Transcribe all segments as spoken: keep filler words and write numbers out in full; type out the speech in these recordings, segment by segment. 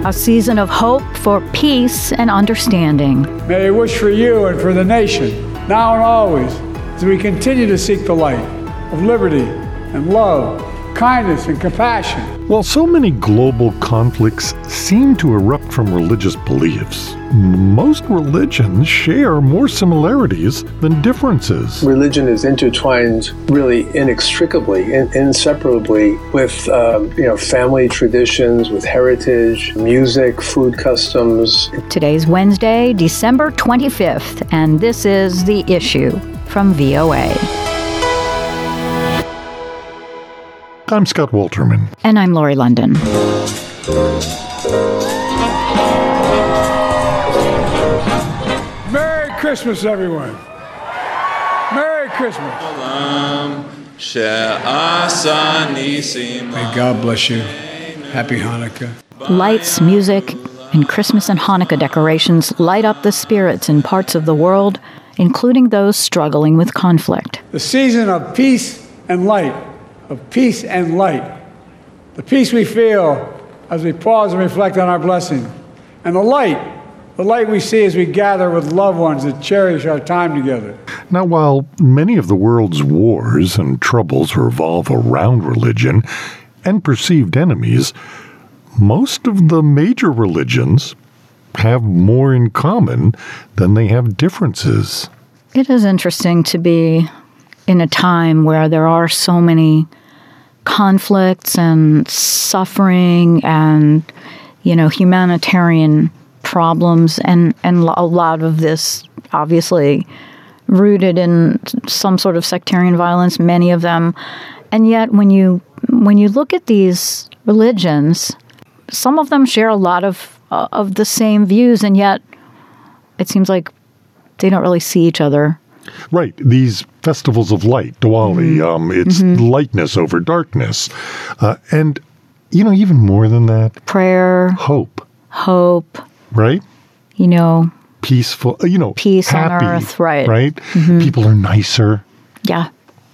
a season of hope for peace and understanding. May I wish for you and for the nation, now and always, as we continue to seek the light of liberty and love, kindness and compassion. While so many global conflicts seem to erupt from religious beliefs, most religions share more similarities than differences. Religion is intertwined really inextricably, in, inseparably with um, you know, family traditions, with heritage, music, food customs. Today's Wednesday, December twenty-fifth, and this is The Issue from V O A. I'm Scott Wolterman. And I'm Lori London. Merry Christmas, everyone. Merry Christmas. May God bless you. Happy Hanukkah. Lights, music, and Christmas and Hanukkah decorations light up the spirits in parts of the world, including those struggling with conflict. The season of peace and light. Of peace and light. The peace we feel as we pause and reflect on our blessing. And the light, the light we see as we gather with loved ones that cherish our time together. Now, while many of the world's wars and troubles revolve around religion and perceived enemies, most of the major religions have more in common than they have differences. It is interesting to be in a time where there are so many conflicts and suffering and, you know, humanitarian problems, and, and a lot of this obviously rooted in some sort of sectarian violence, many of them. And yet when you when you look at these religions, some of them share a lot of uh, of the same views, and yet it seems like they don't really see each other. Right. These festivals of light, Diwali, mm-hmm. um, it's mm-hmm. lightness over darkness. Uh, and, you know, even more than that. Prayer. Hope. Hope. Right? You know. Peaceful, you know, peace happy, on earth, right. Right? Mm-hmm. People are nicer. Yeah.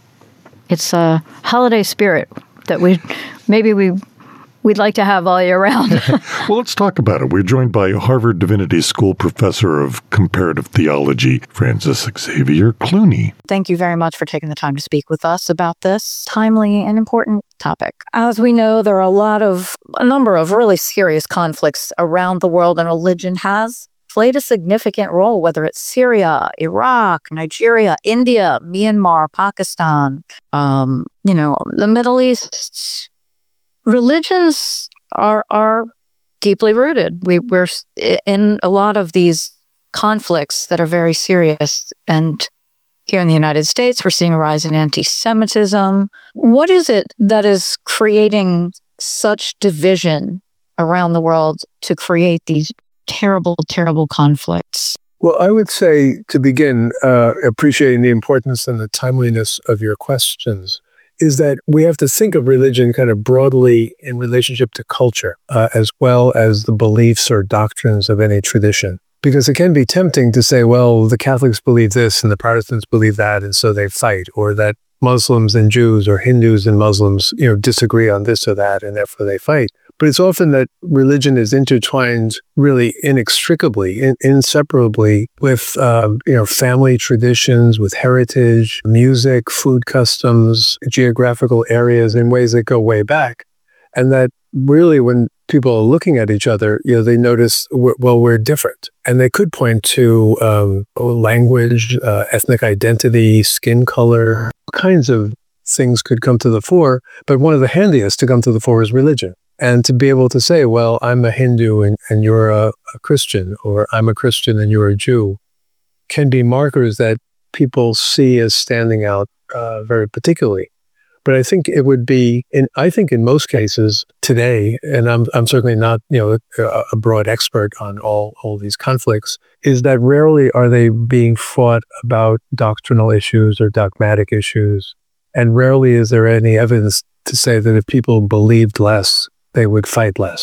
It's a holiday spirit that we, maybe we... we'd like to have all year round. Well, let's talk about it. We're joined by Harvard Divinity School professor of comparative theology, Frances Xavier Clooney. Thank you very much for taking the time to speak with us about this timely and important topic. As we know, there are a lot of, a number of really serious conflicts around the world, and religion has played a significant role, whether it's Syria, Iraq, Nigeria, India, Myanmar, Pakistan, um, you know, the Middle East. Religions are are deeply rooted. We, we're in a lot of these conflicts that are very serious. And here in the United States, we're seeing a rise in anti-Semitism. What is it that is creating such division around the world to create these terrible, terrible conflicts? Well, I would say, to begin, uh, appreciating the importance and the timeliness of your questions, is that we have to think of religion kind of broadly in relationship to culture, uh, as well as the beliefs or doctrines of any tradition. Because it can be tempting to say, well, the Catholics believe this and the Protestants believe that, and so they fight, or that Muslims and Jews or Hindus and Muslims, you know, disagree on this or that, and therefore they fight. But it's often that religion is intertwined really inextricably, in, inseparably with, um, you know, family traditions, with heritage, music, food customs, geographical areas in ways that go way back. And that really when people are looking at each other, you know, they notice, we're, well, we're different. And they could point to um, language, uh, ethnic identity, skin color, all kinds of things could come to the fore. But one of the handiest to come to the fore is religion. And to be able to say, well, I'm a Hindu and, and you're a, a Christian, or I'm a Christian and you're a Jew, can be markers that people see as standing out uh, very particularly. But I think it would be, in, I think in most cases today, and I'm I'm certainly not, you know, a, a broad expert on all, all these conflicts, is that rarely are they being fought about doctrinal issues or dogmatic issues. And rarely is there any evidence to say that if people believed less, they would fight less.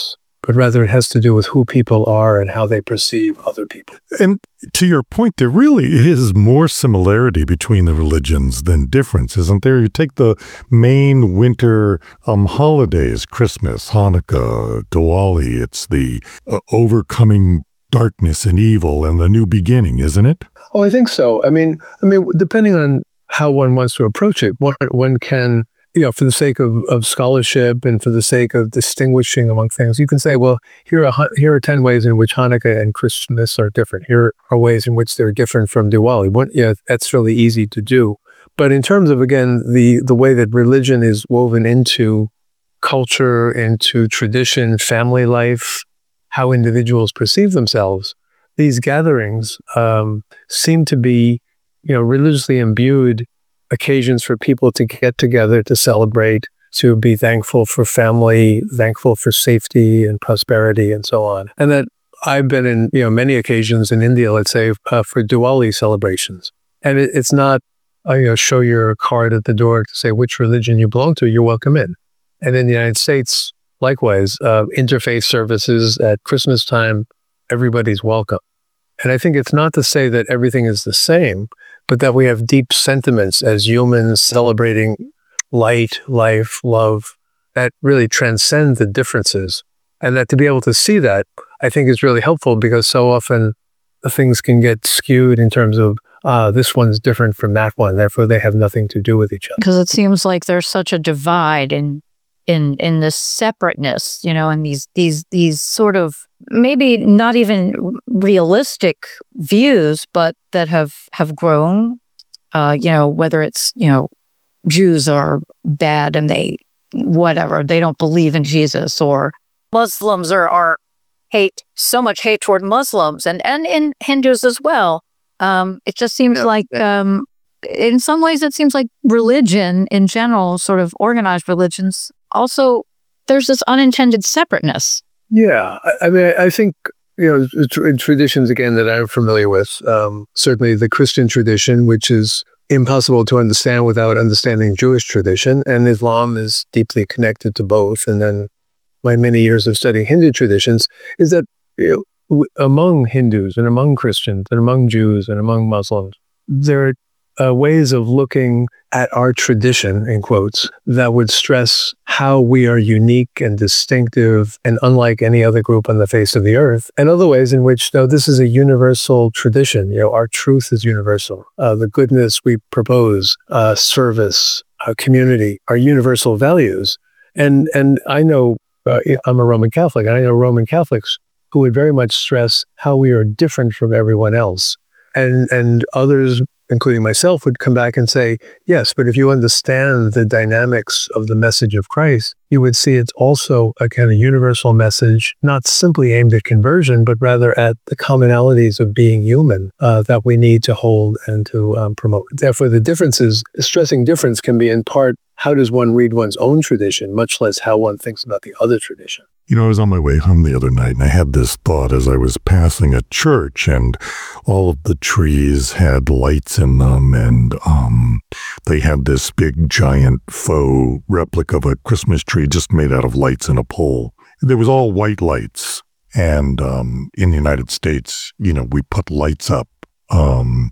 but rather it has to do with who people are and how they perceive other people. And to your point, there really is more similarity between the religions than difference, isn't there? You take the main winter um, holidays, Christmas, Hanukkah, Diwali, it's the uh, overcoming darkness and evil and the new beginning, isn't it? Oh, I think so. I mean, I mean, depending on how one wants to approach it, one, one can, you know, for the sake of, of scholarship and for the sake of distinguishing among things, you can say, well, here are here are ten ways in which Hanukkah and Christmas are different. Here are ways in which they're different from Diwali. One, yeah, that's really easy to do. But in terms of, again, the, the way that religion is woven into culture, into tradition, family life, how individuals perceive themselves, these gatherings um, seem to be, you know, religiously imbued occasions for people to get together, to celebrate, to be thankful for family, thankful for safety and prosperity and so on. And that I've been in, you know, many occasions in India, let's say, uh, for Diwali celebrations. And it, it's not, uh, you know, show your card at the door to say which religion you belong to, you're welcome in. And in the United States, likewise, uh, interfaith services at Christmas time, everybody's welcome. And I think it's not to say that everything is the same, but that we have deep sentiments as humans celebrating light, life, love, that really transcend the differences. And that to be able to see that, I think is really helpful, because so often things can get skewed in terms of, uh, this one's different from that one, therefore they have nothing to do with each other. Because it seems like there's such a divide in in in this separateness, you know, and these these these sort of maybe not even realistic views, but that have have grown. Uh, you know, whether it's, you know, Jews are bad and they whatever they don't believe in Jesus, or Muslims are are hate so much hate toward Muslims, and and in Hindus as well. Um, it just seems yeah. like. Um, in some ways, it seems like religion in general, sort of organized religions, also, there's this unintended separateness. Yeah. I, I mean, I think, you know, tr- traditions, again, that I'm familiar with, um, certainly the Christian tradition, which is impossible to understand without understanding Jewish tradition, and Islam is deeply connected to both. And then my many years of studying Hindu traditions is that, you know, w- among Hindus and among Christians and among Jews and among Muslims, there are Uh, ways of looking at our tradition, in quotes, that would stress how we are unique and distinctive and unlike any other group on the face of the earth, and other ways in which, no, this is a universal tradition. You know, our truth is universal. Uh, the goodness we propose, uh, service, uh, community, are universal values. And and I know, uh, I'm a Roman Catholic, and I know Roman Catholics who would very much stress how we are different from everyone else. And and others, including myself, would come back and say, yes, but if you understand the dynamics of the message of Christ, you would see it's also a kind of universal message, not simply aimed at conversion, but rather at the commonalities of being human uh, that we need to hold and to um, promote. Therefore, the differences, stressing difference can be in part, how does one read one's own tradition, much less how one thinks about the other tradition. You know, I was on my way home the other night, and I had this thought as I was passing a church, and all of the trees had lights in them, and um, they had this big, giant, faux replica of a Christmas tree just made out of lights in a pole. There was all white lights, and um, in the United States, you know, we put lights up. Um,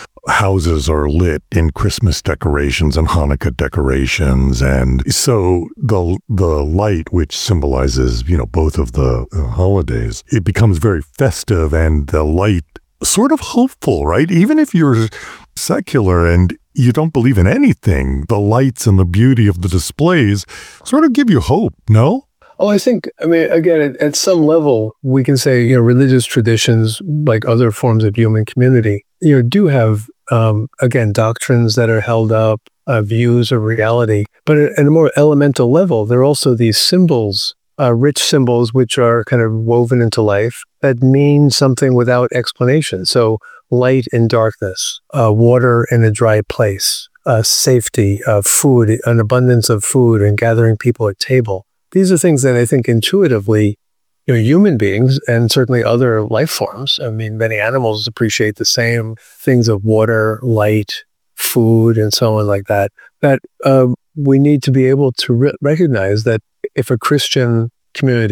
houses are lit in Christmas decorations and Hanukkah decorations. And so the the light, which symbolizes, you know, both of the uh, holidays, it becomes very festive, and the light sort of hopeful, right? Even if you're secular and you don't believe in anything, the lights and the beauty of the displays sort of give you hope, no? Oh, I think, I mean, again, at, at some level, we can say, you know, religious traditions, like other forms of human community, you know, do have, um, again, doctrines that are held up, uh, views of reality. But at, at a more elemental level, there are also these symbols, uh, rich symbols, which are kind of woven into life that mean something without explanation. So light in darkness, uh, water in a dry place, uh, safety, uh, food, an abundance of food, and gathering people at table. These are things that I think intuitively, you know, human beings and certainly other life forms, I mean, many animals appreciate the same things of water, light, food, and so on like that, that uh, we need to be able to re- recognize that if a Christian community, you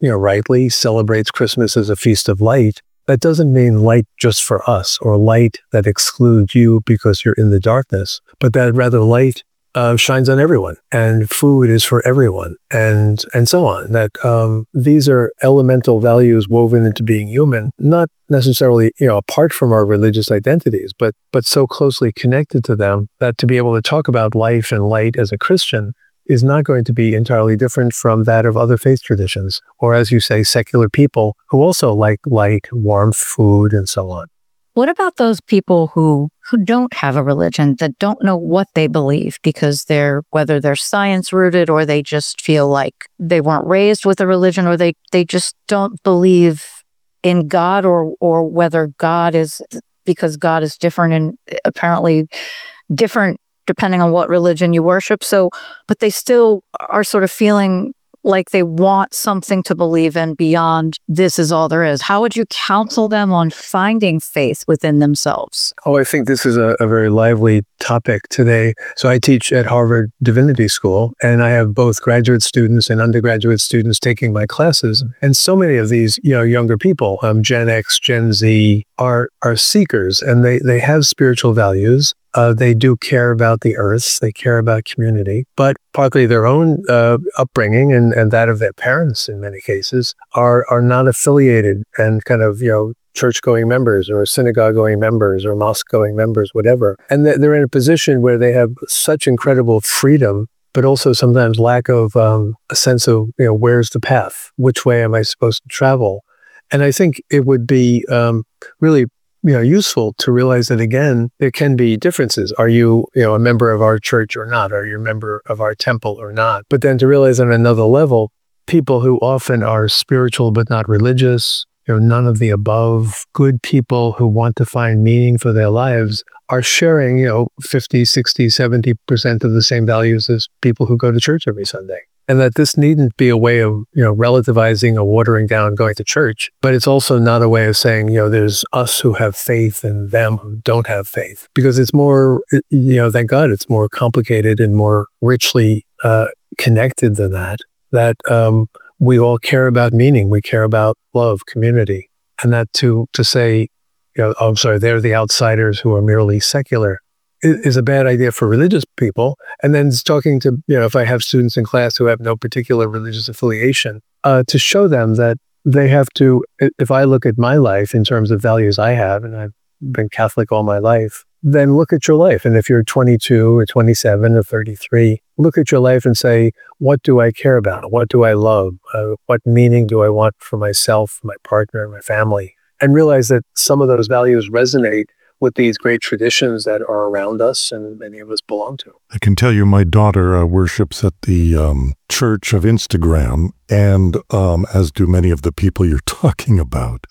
you know, rightly celebrates Christmas as a feast of light, that doesn't mean light just for us or light that excludes you because you're in the darkness, but that rather light uh, shines on everyone and food is for everyone and and so on. That um, these are elemental values woven into being human, not necessarily, you know, apart from our religious identities, but but so closely connected to them that to be able to talk about life and light as a Christian is not going to be entirely different from that of other faith traditions, or as you say, secular people who also like light, warmth, food, and so on. What about those people who who don't have a religion, that don't know what they believe because they're, whether they're science rooted or they just feel like they weren't raised with a religion, or they, they just don't believe in God, or or whether God is, because God is different and apparently different depending on what religion you worship. So, but they still are sort of feeling like they want something to believe in beyond this is all there is. How would you counsel them on finding faith within themselves? Oh, I think this is a, a very lively topic today. So I teach at Harvard Divinity School, and I have both graduate students and undergraduate students taking my classes. And so many of these, you know, younger people, um, Gen X, Gen Z, are are seekers, and they, they have spiritual values. Uh, they do care about the earth. They care about community, but partly their own uh, upbringing and, and that of their parents, in many cases, are are not affiliated and kind of, you know, church-going members or synagogue-going members or mosque-going members, whatever. And they're in a position where they have such incredible freedom, but also sometimes lack of um, a sense of, you know, where's the path? Which way am I supposed to travel? And I think it would be um, really you know, useful to realize that, again, there can be differences. Are you, you know, a member of our church or not? Are you a member of our temple or not? But then to realize on another level, people who often are spiritual but not religious, you know, none of the above, good people who want to find meaning for their lives are sharing, you know, fifty, sixty, seventy percent of the same values as people who go to church every Sunday. And that this needn't be a way of, you know, relativizing or watering down going to church, but it's also not a way of saying, you know, there's us who have faith and them who don't have faith. Because it's more, you know, thank God, it's more complicated and more richly uh, connected than that, that um, we all care about meaning. We care about love, community. And that to to say, you know, oh, I'm sorry, they're the outsiders who are merely secular, is a bad idea for religious people. And then talking to, you know, if I have students in class who have no particular religious affiliation, uh, to show them that they have to, if I look at my life in terms of values I have, and I've been Catholic all my life, then look at your life. And if you're twenty-two or twenty-seven or thirty-three, look at your life and say, what do I care about? What do I love? Uh, what meaning do I want for myself, my partner, my family? And realize that some of those values resonate with these great traditions that are around us and many of us belong to. I can tell you my daughter uh, worships at the um, Church of Instagram, and um, as do many of the people you're talking about.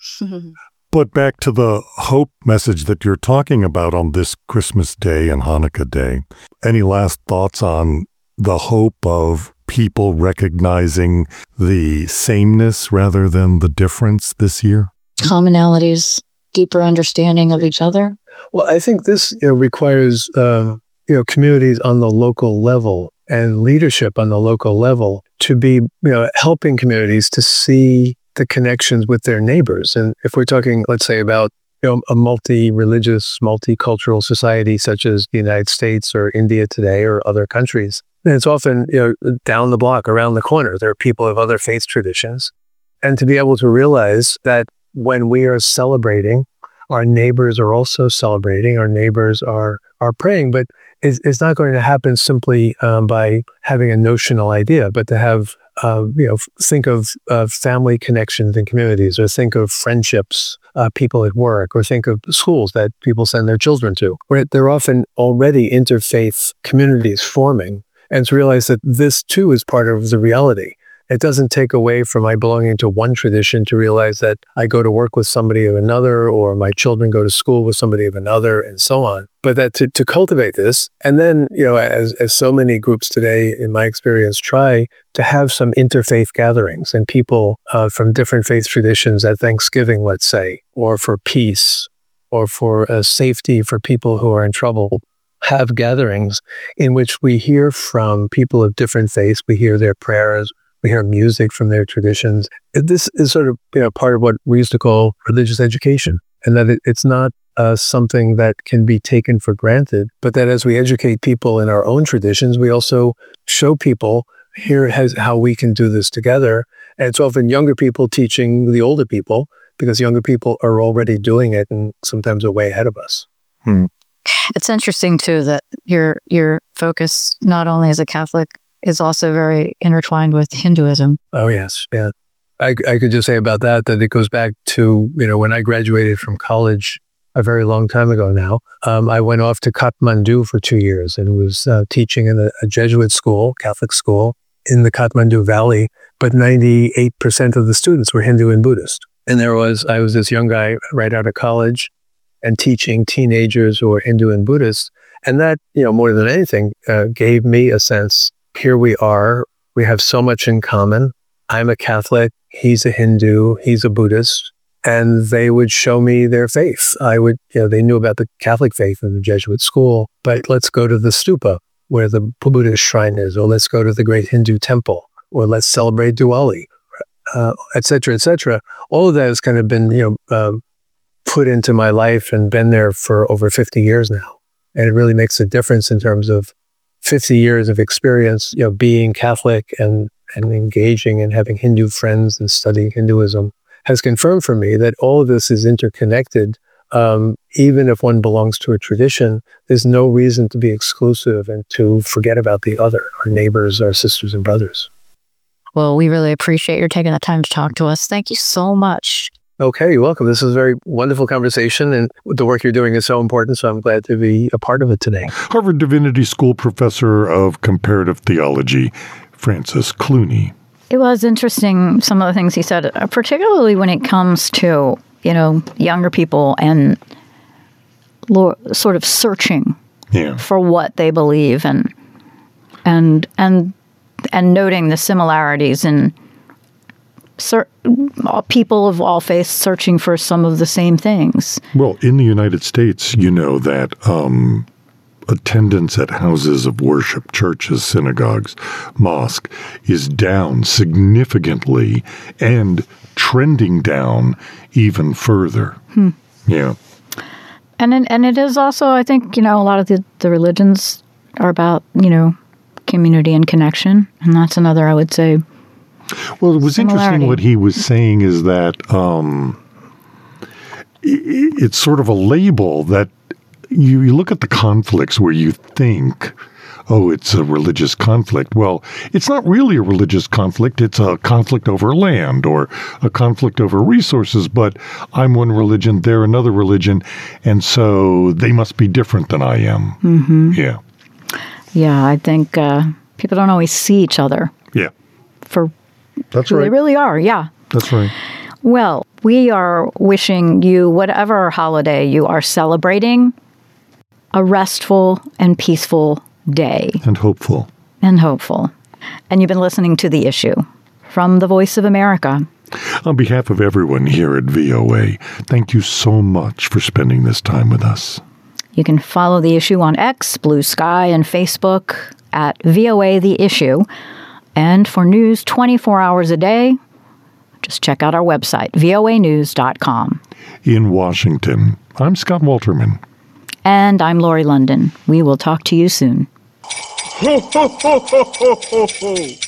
But back to the hope message that you're talking about on this Christmas Day and Hanukkah Day. Any last thoughts on the hope of people recognizing the sameness rather than the difference this year? Commonalities, deeper understanding of each other? Well, I think this, you know, requires uh, you know, communities on the local level and leadership on the local level to be, you know, helping communities to see the connections with their neighbors. And if we're talking, let's say, about, you know, a multi-religious, multicultural society such as the United States or India today or other countries, then it's often, you know, down the block, around the corner, there are people of other faith traditions. And to be able to realize that when we are celebrating, our neighbors are also celebrating, our neighbors are are praying, but it's, it's not going to happen simply um, by having a notional idea, but to have, uh, you know, think of uh, family connections in communities, or think of friendships, uh, people at work, or think of schools that people send their children to, where they're often already interfaith communities forming, and to realize that this too is part of the reality. It doesn't take away from my belonging to one tradition to realize that I go to work with somebody of another, or my children go to school with somebody of another, and so on. But that to, to cultivate this, and then, you know, as, as so many groups today, in my experience, try to have some interfaith gatherings, and people uh, from different faith traditions at Thanksgiving, let's say, or for peace, or for uh, safety for people who are in trouble, have gatherings in which we hear from people of different faiths, we hear their prayers, We hear music from their traditions. This is sort of, you know, part of what we used to call religious education, and that it, it's not uh, something that can be taken for granted, but that as we educate people in our own traditions, we also show people here has how we can do this together. And it's often younger people teaching the older people, because younger people are already doing it and sometimes are way ahead of us. Hmm. It's interesting, too, that your your focus, not only as a Catholic, is also very intertwined with Hinduism. Oh, yes. Yeah. I, I could just say about that, that it goes back to, you know, when I graduated from college a very long time ago now, um, I went off to Kathmandu for two years and was uh, teaching in a, a Jesuit school, Catholic school, in the Kathmandu Valley, but ninety-eight percent of the students were Hindu and Buddhist. And there was, I was this young guy right out of college and teaching teenagers who were Hindu and Buddhist. And that, you know, more than anything, uh, gave me a sense, here we are, we have so much in common. I'm a Catholic, he's a Hindu, he's a Buddhist, and they would show me their faith. I would, you know, they knew about the Catholic faith in the Jesuit school, but let's go to the stupa where the Buddhist shrine is, or let's go to the great Hindu temple, or let's celebrate Diwali, uh, et cetera, et cetera. All of that has kind of been, you know, um, put into my life and been there for over fifty years now. And it really makes a difference in terms of fifty years of experience, you know, being Catholic and, and engaging and having Hindu friends and studying Hinduism has confirmed for me that all of this is interconnected. Um, even if one belongs to a tradition, there's no reason to be exclusive and to forget about the other, our neighbors, our sisters and brothers. Well, we really appreciate your taking the time to talk to us. Thank you so much. Okay, you're welcome. This is a very wonderful conversation, and the work you're doing is so important, so I'm glad to be a part of it today. Harvard Divinity School professor of comparative theology, Francis Clooney. It was interesting, some of the things he said, particularly when it comes to, you know, younger people and lo- sort of searching yeah. for what they believe, and and and and noting the similarities in cer- people of all faiths searching for some of the same things. Well, in the United States, you know that um, attendance at houses of worship, churches, synagogues, mosque, is down significantly and trending down even further. Hmm. Yeah. And it, and it is also, I think, you know, a lot of the, the religions are about, you know, community and connection. And that's another, I would say, well, it was similarity. Interesting what he was saying is that um, it, it's sort of a label that you, you look at the conflicts where you think, oh, it's a religious conflict. Well, it's not really a religious conflict. It's a conflict over land or a conflict over resources, but I'm one religion, they're another religion, and so they must be different than I am. Mm-hmm. Yeah. Yeah, I think uh, people don't always see each other. Yeah. For That's who right. they really are, yeah. That's right. Well, we are wishing you, whatever holiday you are celebrating, a restful and peaceful day. And hopeful. And hopeful. And you've been listening to The Issue from the Voice of America. On behalf of everyone here at V O A, thank you so much for spending this time with us. You can follow The Issue on X, Blue Sky, and Facebook at V O A The Issue. And for news twenty-four hours a day, just check out our website, V O A news dot com. In Washington, I'm Scott Walterman. And I'm Lori London. We will talk to you soon. Ho, ho, ho, ho, ho, ho, ho.